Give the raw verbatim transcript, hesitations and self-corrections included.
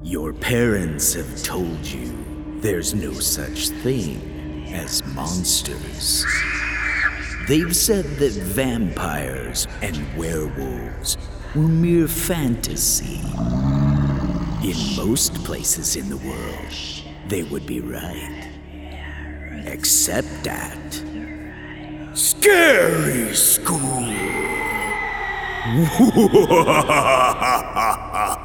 Your parents have told you there's no such thing as monsters. They've said that vampires and werewolves were mere fantasy. In most places in the world, they would be right. Except at Scary School.